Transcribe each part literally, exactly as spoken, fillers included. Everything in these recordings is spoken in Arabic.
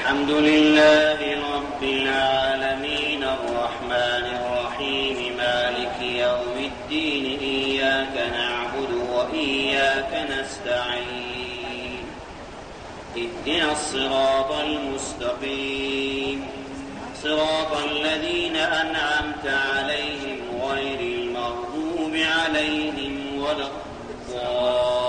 الحمد لله رب العالمين الرحمن الرحيم مالك يوم الدين إياك نعبد وإياك نستعين اهدنا الصراط المستقيم صراط الذين أنعمت عليهم غير المغضوب عليهم ولا الضالين.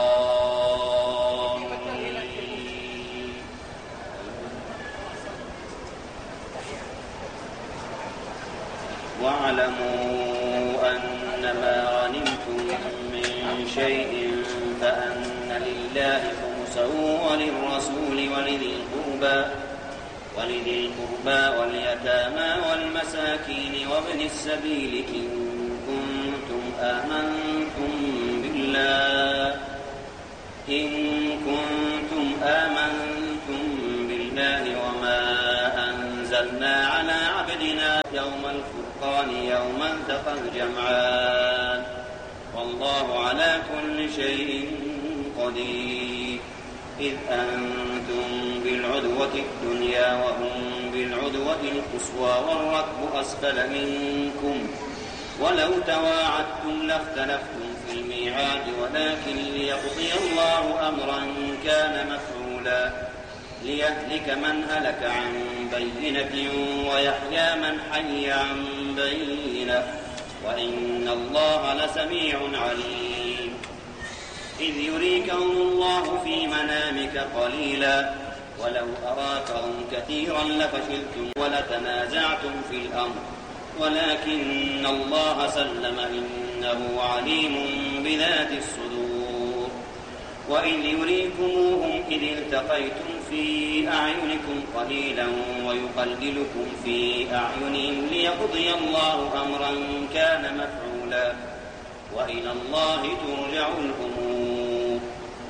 واعلموا أنما غنمتم من شيء فأن لله خمسه وللرسول ولذي القربى ولذي القربى واليتامى والمساكين وابن السبيل إن كنتم آمنتم بالله إن كنتم آمنتم بالله وما أنزلنا على عبدنا يوم الفرقان يوم التقى الجمعان والله على كل شيء قدير. إذ أنتم بالعدوة الدنيا وهم بالعدوة القصوى والركب أسفل منكم ولو تواعدتم لاختلفتم في الميعاد ولكن ليقضي الله أمرا كان مفعولا ليهلك من هلك عن بينة ويحيى من حي عن بينة وإن الله لسميع عليم. إذ يريكهم الله في منامك قليلا ولو أراكهم كثيرا لفشلتم ولتنازعتم في الأمر ولكن الله سلم إنه عليم بذات الصدور. وإذ يريكموهم إذ التقيتم في أعينكم قليلا ويقللكم في أعينهم ليقضي الله أمرا كان مفعولا وإلى الله ترجع الأمور.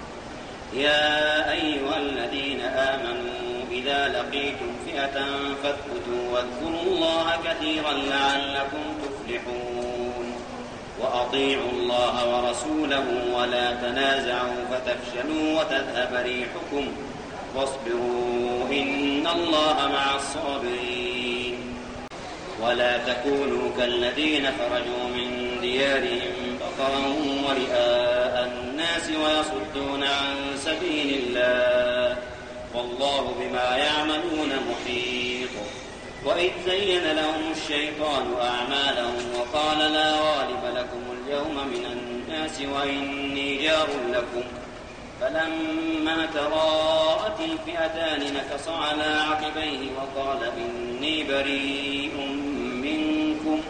يا أيها الذين آمنوا إذا لقيتم فئة فاثبتوا واذكروا الله كثيرا لعلكم تفلحون وأطيعوا الله ورسوله ولا تنازعوا فتفشلوا وتذهب ريحكم واصبروا إن الله مع الصابرين. ولا تكونوا كالذين خرجوا من ديارهم بطرا ورئاء الناس ويصدون عن سبيل الله والله بما يعملون محيط. وإذ زين لهم الشيطان أعمالهم وقال لا غالب لكم اليوم من الناس وإني جار لكم فلما تراءت الفئتان نكص على عقبيه وقال إني بريء منكم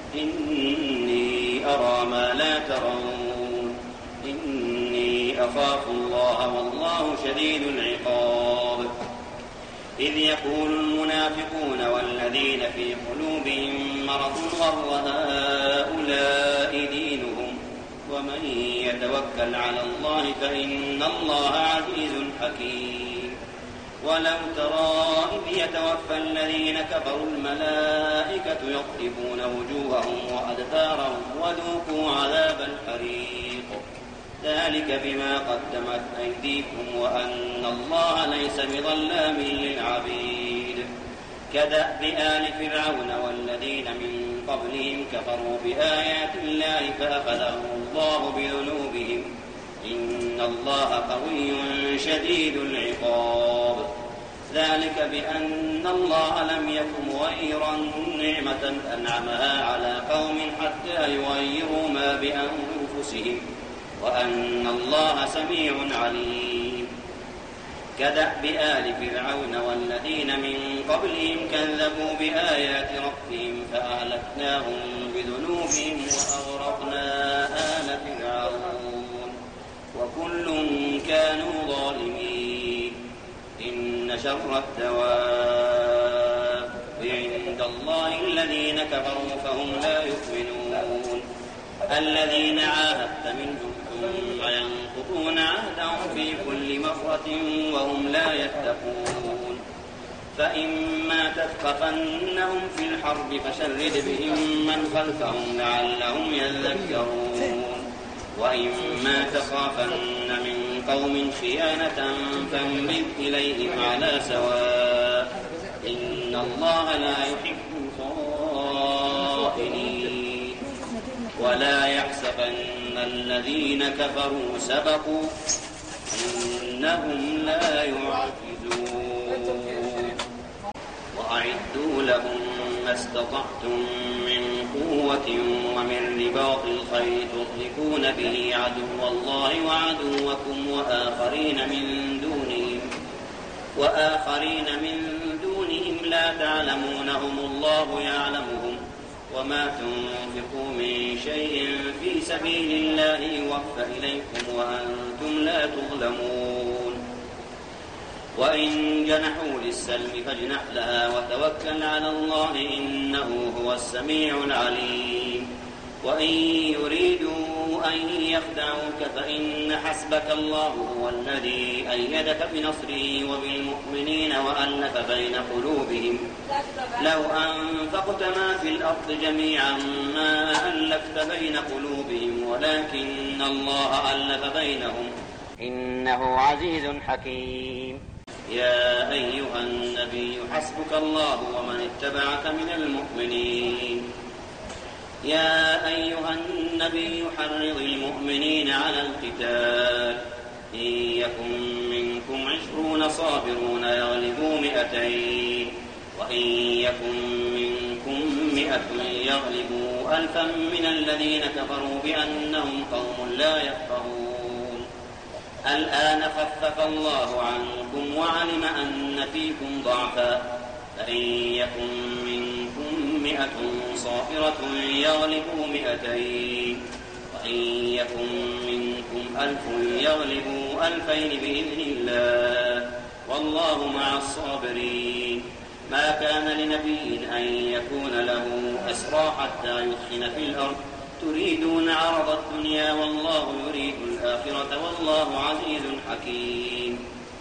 إني أرى ما لا ترون إني أخاف الله والله شديد العقاب. إذ يقول المنافقون والذين في قلوبهم مرض غر هؤلاء دينهم ومن يتوكل على الله فإن الله عزيز حكيم. ولو ترى إذ يتوفى الذين كفروا الملائكة يضربون وجوههم وأدبارهم وذوقوا عذاب الحريق ذلك بما قدمت أيديكم وأن الله ليس بظلام للعبيد. كدأب آل فرعون والذين من قبلهم كفروا بآيات الله فأخذهم الله بذنوبهم إن الله قوي شديد العقاب. ذلك بأن الله لم يكن مغيرا نعمة أنعمها على قوم حتى يغيروا ما بأنفسهم وأن الله سميع عليم. كدأب آل فرعون والذين من قبلهم كذبوا بآيات ربهم فأهلكناهم بذنوبهم وأغرقنا آل فرعون وكل كانوا ظالمين. إن شر الدواب عند الله الذين كفروا فهم لا يؤمنون الذين عاهدت منهم ثم ينقضون عهدهم في كل مرة وهم لا يتقون. فإما تثقفنهم في الحرب فشرد بهم من خلفهم لعلهم يذكرون وإما تخافن من قوم خيانة فانبذ إليهم على سواء إن الله لا يحب الخائنين ولا يحسبن الذين كفروا سبقوا إنهم لا يعجزون وأعدوا لهم ما استطعتم من قوة ومن رباط الخيل ترهبون به عدو الله وعدوكم وآخرين من دونهم وآخرين من دونهم لا تعلمونهم الله يعلمهم وما تنفقوا من شيء في سبيل الله يوفى إليكم وأنتم لا تظلمون وإن جنحوا للسلم فاجنح لها وتوكل على الله إنه هو السميع العليم وإن يريدوا أن يخدعوك فإن حسبك الله هو الذي أيدك بنصره وبالمؤمنين وألف بين قلوبهم لو أنفقت ما في الأرض جميعا ما ألفت بين قلوبهم ولكن الله ألف بينهم إنه عزيز حكيم يا أيها النبي حسبك الله ومن اتبعك من المؤمنين يا أيها النبي حرض المؤمنين على القتال إن يكن منكم عشرون صابرون يغلبوا مئتين وإن يكن منكم مئة يغلبوا ألفا من الذين كفروا بأنهم قوم لا يفقهون الآن خفف الله عنكم وعلم أن فيكم ضعفا فإن يكن منكم مئة صابرة يغلبوا مئتين وإن يكن منكم ألف يغلبوا ألفين بإذن الله والله مع الصابرين ما كان لنبي أن يكون له أسرى حتى يثخن في الأرض تريدون عرض الدنيا والله يريد الآخرة والله عزيز حكيم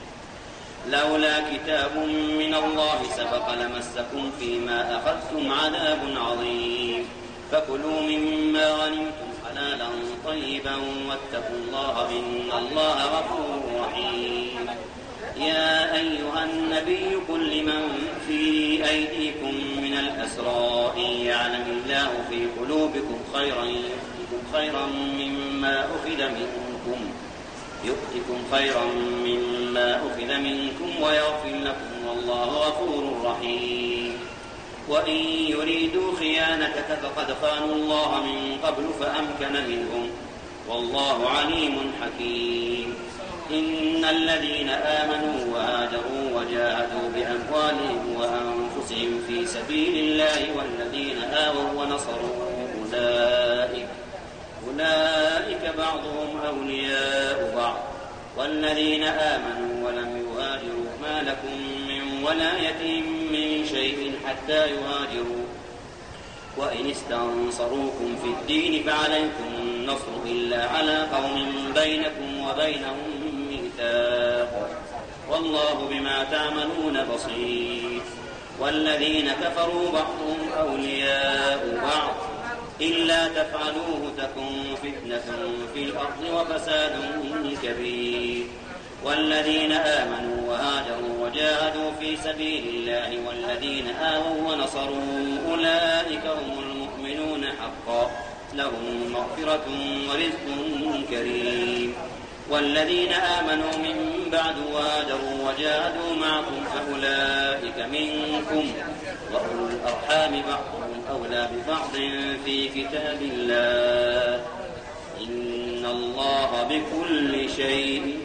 لولا كتاب من الله سبق لمسكم فيما أخذتم عذاب عظيم فكلوا مما غنمتم حلالا طيبا واتقوا الله إن الله غفور رحيم يا أيها النبي قل لمن في أيديكم من الأسرى إن يعلم الله في قلوبكم خيرا يؤتكم خيرا مما أخذ منكم يؤتكم خيرا مما أخذ منكم ويغفر لكم والله غفور رحيم وإن يريدوا خيانتك فقد خانوا الله من قبل فأمكن منهم والله عليم حكيم إن الذين آمنوا وهاجروا وجاهدوا بأموالهم وأنفسهم في سبيل الله والذين آووا ونصروا أولئك أولئك بعضهم أولياء بعض والذين آمنوا ولم يهاجروا ما لكم من ولايتهم من شيء حتى يهاجروا وإن استنصروكم في الدين فعليكم النصر إلا على قوم بينكم وبينهم ميثاق والله بما تعملون بصير والذين كفروا بعضهم أولياء بعض إلا تفعلوه تكن فتنة في الأرض وفساد كبير والذين آمنوا وهاجروا وجاهدوا في سبيل الله والذين آووا ونصروا أولئك هم المؤمنون حقا لهم مغفرة ورزق كريم والذين آمنوا من بعد وهاجروا وجاهدوا معكم فأولئك منكم وأولو الأرحام بعضهم أولى ببعض في كتاب الله إن الله بكل شيء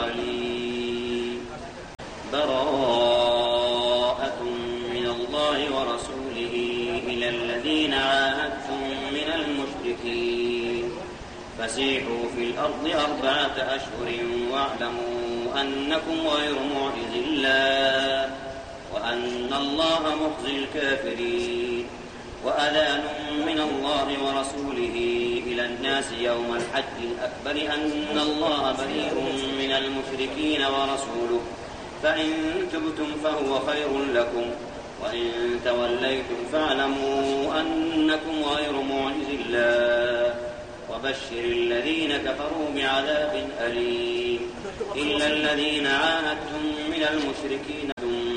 عليم براءة من الله ورسوله إلى الذين عاهدتم من المشركين فسيحوا في الأرض أربعة أشهر واعلموا أنكم غير معجز الله وأن الله مخزي الكافرين وأذان من الله ورسوله إلى الناس يوم الحج الأكبر أن الله بريء من المشركين ورسوله فإن تبتم فهو خير لكم وإن توليتم فاعلموا أنكم غير معجز الله وبشر الذين كفروا بعذاب أليم إلا الذين عاهدتم من المشركين ثم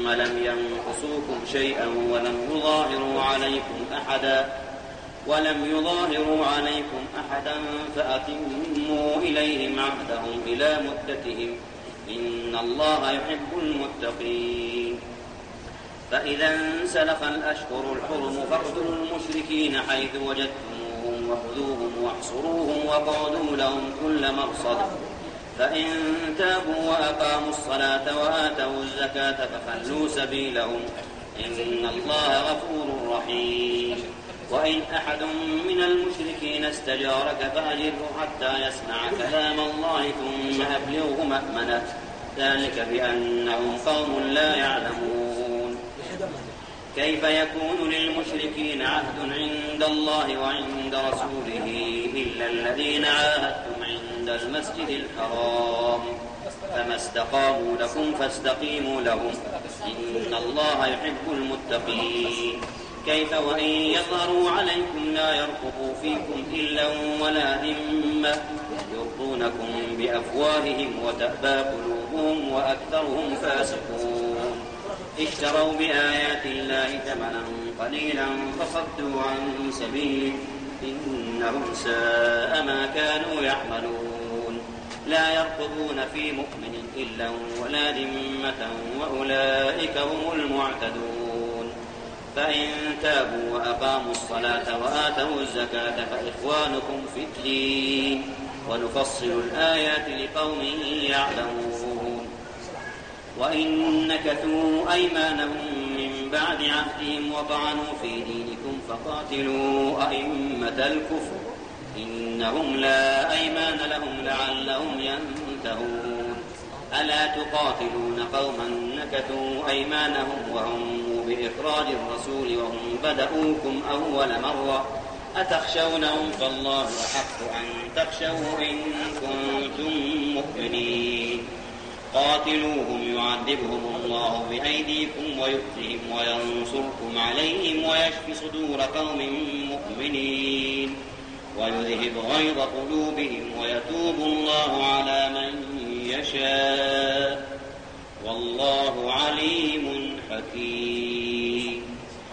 ثم لم ينقصوكم شيئا ولم يظاهروا عليكم أحدا ولم يظاهروا عليكم أحدا فأتموا إليهم عهدهم إلى مدتهم إن الله يحب المتقين. فإذا انسلخ الأشهر الحرم فاقتلوا المشركين حيث وجدتموهم وخذوهم واحصروهم وقعدوا لهم كل مرصد فإن تابوا وأقاموا الصلاة وآتوا الزكاة فخلوا سبيلهم إن الله غفور رحيم. وإن أحد من المشركين استجارك فأجره حتى يسمع كلام الله ثم أبلغه مأمنه ذلك بأنهم قوم لا يعلمون. كيف يكون للمشركين عهد عند الله وعند رسوله إلا الذين عاهدتم عند المسجد الحرام فما استقاموا لكم فاستقيموا لهم إن الله يحب المتقين. كيف وإن يظهروا عليكم لا يرقبوا فيكم إلا ولا ذمة يرضونكم بأفواههم وتأبى قلوبهم وأكثرهم فاسقون. اشتروا بآيات الله ثمنا قليلا فصدوا عن سبيله إنهم ساء ما كانوا يعملون. لا يرقبون في مؤمن إلا ولا ذمة وأولئك هم المعتدون. فإن تابوا وأقاموا الصلاة وآتوا الزكاة فإخوانكم في الدين ونفصل الآيات لقوم يعلمون. وإن نكثوا أيمانهم من بعد عهدهم وطعنوا في دينكم فقاتلوا أئمة الكفر إنهم لا أيمان لهم لعلهم ينتهون. ألا تقاتلون قوما نكثوا أيمانهم وهم بإخراج الرسول وهم بدأوكم أول مرة أتخشونهم فالله أحق أن تخشوه إن كنتم مؤمنين. قاتلوهم يعذبهم الله بأيديكم ويؤتهم وينصركم عليهم ويشفي صدور قوم مؤمنين ويذهب غيظ قلوبهم ويتوب الله على من يشاء والله عليم حكيم.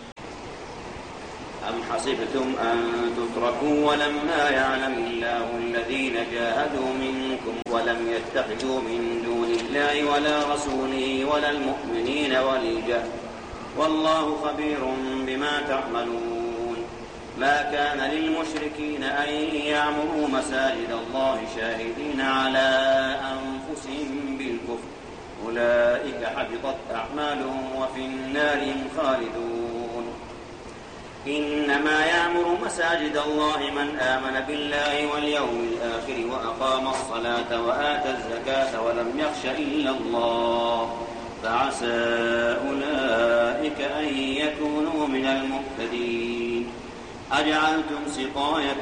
أم حسبتم أن تتركوا ولما يعلم الله الذين جاهدوا منكم ولم يتخذوا من دون الله ولا رسوله ولا المؤمنين وليجة والله خبير بما تعملون. ما كان للمشركين أن يعمروا مساجد الله شاهدين على أنفسهم بالكفر أولئك حبطت أعمالهم وفي النار هم خالدون. إنما يعمر مساجد الله من آمن بالله واليوم الآخر وأقام الصلاة وآتى الزكاة ولم يخش إلا الله فعسى أولئك أن يكونوا من المهتدين. أجعلتم سقاية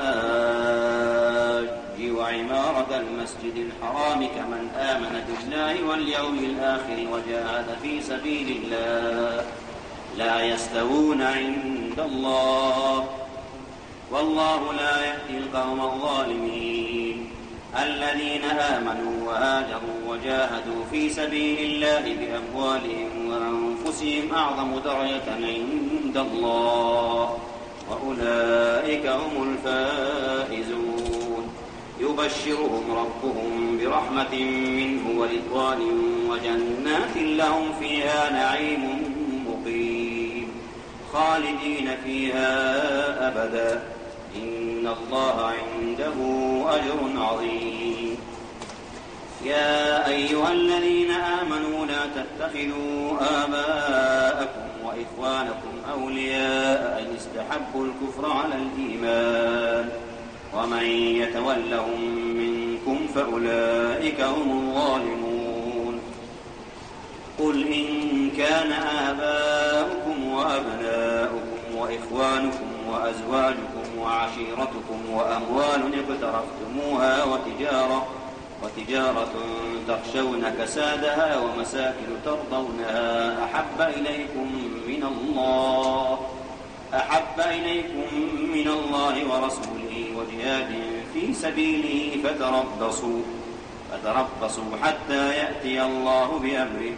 الحاج وعمارة المسجد الحرام كمن آمن بالله واليوم الآخر وجاهد في سبيل الله لا يستوون عند الله والله لا يهدي القوم الظالمين. الذين آمنوا وهاجروا وجاهدوا في سبيل الله بأموالهم وأنفسهم أعظم درجة عند الله وأولئك هم الفائزون. يبشرهم ربهم برحمة منه ورضوان وجنات لهم فيها نعيم مقيم خالدين فيها أبدا إن الله عنده أجر عظيم. يا أيها الذين آمنوا لا تتخذوا آباءكم وإخوانكم أولياء إن استحبوا الكفر على الإيمان ومن يتولهم منكم فأولئك هم الظالمون. قل إن كان آباؤكم وأبناؤكم وإخوانكم وأزواجكم وعشيرتكم وأموال اقترفتموها وتجارة وتجارة تخشون كسادها ومساكن ترضونها أحب إليكم من الله أحب إليكم من الله ورسوله وجهاد في سبيله فتربصوا فتربصوا حتى يأتي الله بأمره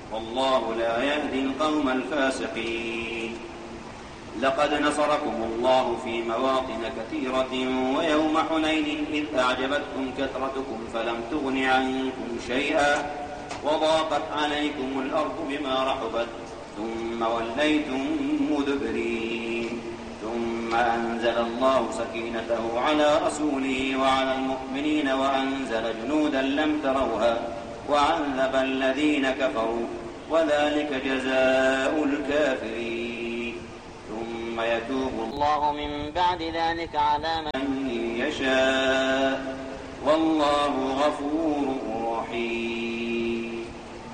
والله لا يهدي القوم الفاسقين. لقد نصركم الله في مواطن كثيرة ويوم حنين إذ أعجبتكم كثرتكم فلم تغن عنكم شيئا وضاقت عليكم الأرض بما رحبت ثم وليتم مدبرين ثم أنزل الله سكينته على رسوله وعلى المؤمنين وأنزل جنودا لم تروها وعذب الذين كفروا وذلك جزاء الكافرين. ثم يتوب الله من بعد ذلك على من يشاء والله غفور رحيم.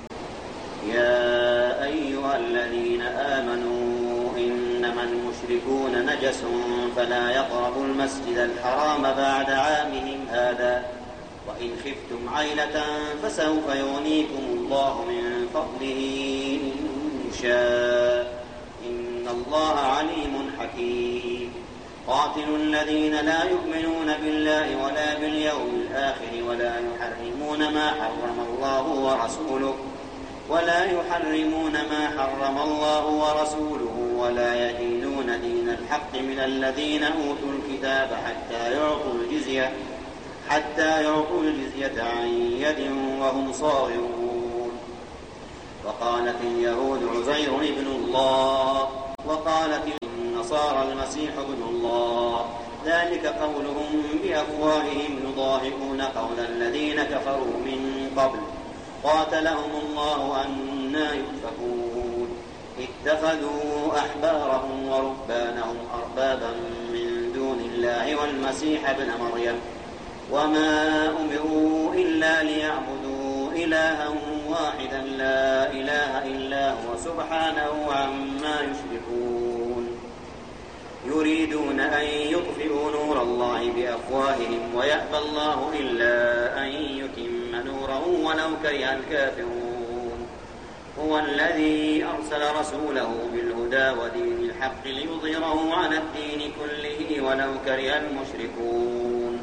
يا أيها الذين آمنوا إنما المشركون نجس فلا يقربوا المسجد الحرام بعد عامهم هذا وإن خفتم عيلة فسوف يغنيكم الله من فضله إن شاء إن الله عليم حكيم. قاتلوا الذين لا يؤمنون بالله ولا باليوم الآخر ولا يحرمون ما حرم الله ورسوله ولا يحرمون ما حرم الله ورسوله ولا يدينون دين الحق من الذين أوتوا الكتاب حتى يعطوا الجزية حتى يعطوا الجزية عن يد وهم صاغرون. وقالت اليهود عزير ابن الله وقالت النصارى المسيح ابن الله ذلك قولهم بأفواههم يضاهئون قول الذين كفروا من قبل قاتلهم الله أنى يؤفكون. اتخذوا أحبارهم ورهبانهم أربابا من دون الله والمسيح ابن مريم وما أمروا إلا ليعبدوا إلها واحدا لا إله إلا هو سبحانه عما يشركون. يريدون أن يطفئوا نور الله بأفواههم ويأبى الله إلا أن يتم نوره ولو كره الكافرون. هو الذي أرسل رسوله بالهدى ودين الحق ليظهره على الدين كله ولو كره المشركون.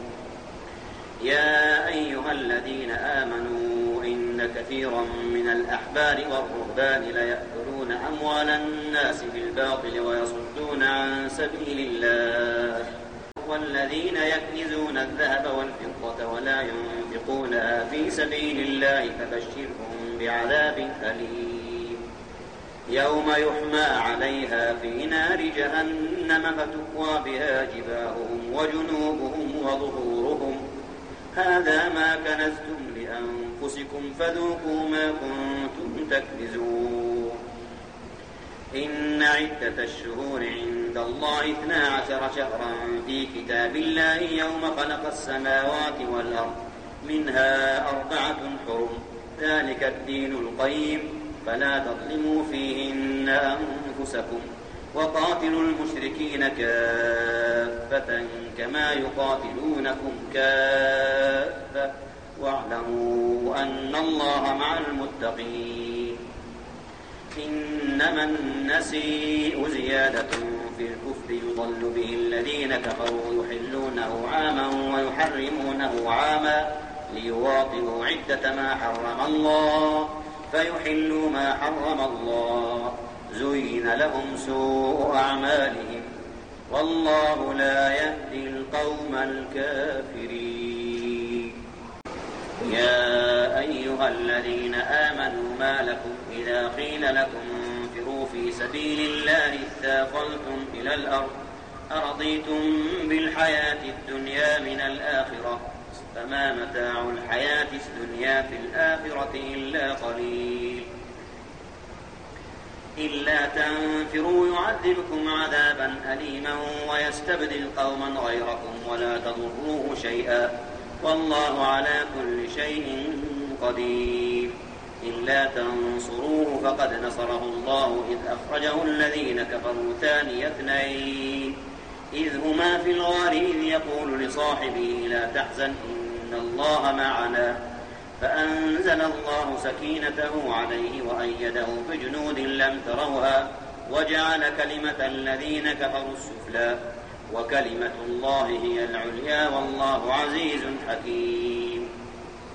يا أيها الذين آمنوا إن كثيرا من الأحبار والرهبان ليأكلون أموال الناس بالباطل ويصدون عن سبيل الله والذين يكنزون الذهب والفضة ولا ينفقونها في سبيل الله فبشرهم بعذاب أليم. يوم يحمى عليها في نار جهنم فتكوى بها جباههم وجنوبهم وظهورهم هذا ما كنزتم لأنفسكم فذوقوا ما كنتم تكنزون. إن عدة الشهور عند الله اثنا عشر شهرا في كتاب الله يوم خلق السماوات والأرض منها أربعة حرم ذلك الدين القيم فلا تظلموا فيهن أنفسكم وقاتلوا المشركين كافة كما يقاتلونكم كافة واعلموا أن الله مع المتقين. إنما النسيء زيادة في الكفر يضل به الذين كفروا يحلونه عاما ويحرمونه عاما ليواطئوا عدة ما حرم الله فيحلوا ما حرم الله زين لهم سوء أعمالهم والله لا يهدي القوم الكافرين. يا أيها الذين آمنوا ما لكم إذا قيل لكم انفروا في سبيل الله اثاقلتم إلى الأرض أرضيتم بالحياة الدنيا من الآخرة فما متاع الحياة الدنيا في الآخرة إلا قليل. إلا تنفروا يعذبكم عذابا أليما ويستبدل قوما غيركم ولا تضروه شيئا والله على كل شيء قدير. إلا تنصروه فقد نصره الله إذ أخرجه الذين كفروا ثاني اثنين إذ هما في الغار إذ يقول لصاحبه لا تحزن إن الله معنا فأنزل الله سكينته عليه وأيده بجنود لم تروها وجعل كلمة الذين كفروا السفلى وكلمة الله هي العليا والله عزيز حكيم.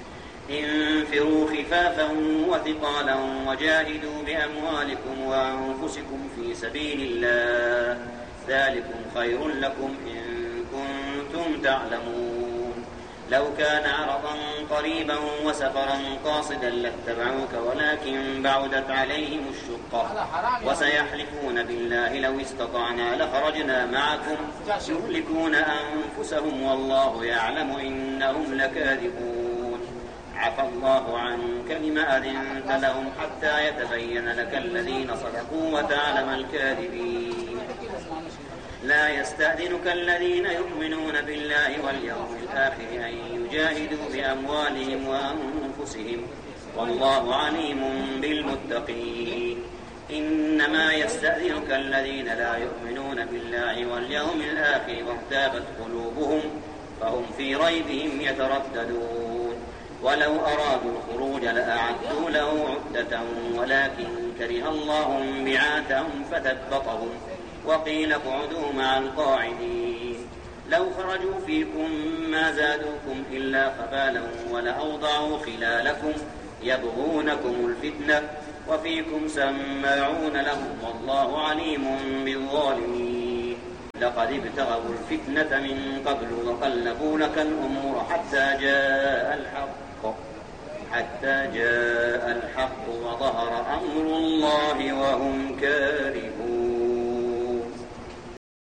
انفروا خفافا وثقالا وجاهدوا بأموالكم وأنفسكم في سبيل الله ذلكم خير لكم إن كنتم تعلمون لو كان عرضا قريبا وسفرا قاصدا لاتبعوك ولكن بعدت عليهم الشقة وسيحلفون بالله لو استطعنا لخرجنا معكم يهلكون أنفسهم والله يعلم إنهم لكاذبون عفى الله عنك لما أذنت لهم حتى يتبين لك الذين صدقوا وتعلم الكاذبين لا يستأذنك الذين يؤمنون بالله واليوم الآخر أن يجاهدوا بأموالهم وأنفسهم والله عليم بالمتقين إنما يستأذنك الذين لا يؤمنون بالله واليوم الآخر وارتابت قلوبهم فهم في ريبهم يترددون ولو أرادوا الخروج لأعدوا له عدة ولكن كره الله بعاثهم فثبطهم وقيل اقعدوا مع القاعدين لو خرجوا فيكم ما زادوكم إلا خبالا ولأوضعوا خلالكم يبغونكم الفتنة وفيكم سماعون لهم والله عليم بالظالمين لقد ابتغوا الفتنة من قبل وقلبوا لك الأمور حتى جاء الحق حتى جاء الحق وظهر أمر الله وهم كافرون